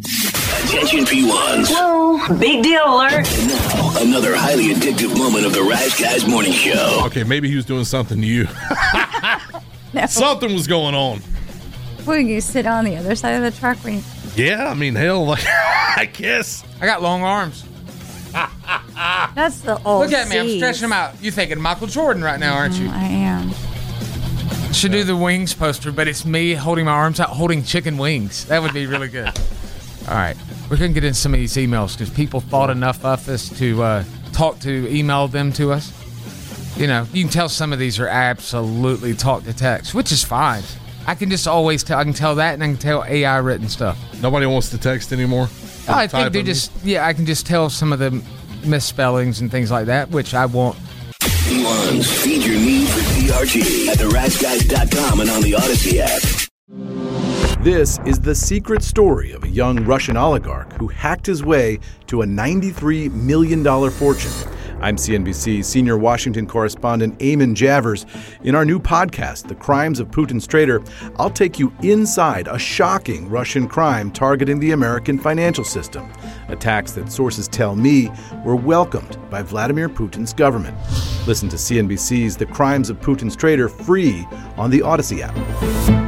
Attention P1s. Whoa, big deal alert. And now, another highly addictive moment of the Rise Guys Morning Show. Okay, maybe he was doing something to you. No. Something was going on. Will you sit on the other side of the truck? Yeah, I mean, hell, like, I guess. I got long arms. That's the old Look at me, I'm C's. stretching them out. You're thinking Michael Jordan right now, aren't you? I am. Should do the wings poster, but it's me holding my arms out, holding chicken wings. That would be really good. All right, we're going to get into some of these emails because people thought enough of us to email them to us. You know, you can tell some of these are absolutely talk to text, which is fine. I can just always tell. I can tell that, and I can tell AI written stuff. Nobody wants to text anymore? I think they just, I can just tell some of the misspellings and things like that, which I won't. P1s, feed your need for DRG at theriseguys.com and on the Odyssey app. This is the secret story of a young Russian oligarch who hacked his way to a $93 million fortune. I'm CNBC senior Washington correspondent Eamon Javers. In our new podcast, The Crimes of Putin's Traitor, I'll take you inside a shocking Russian crime targeting the American financial system. Attacks that sources tell me were welcomed by Vladimir Putin's government. Listen to CNBC's The Crimes of Putin's Traitor free on the Odyssey app.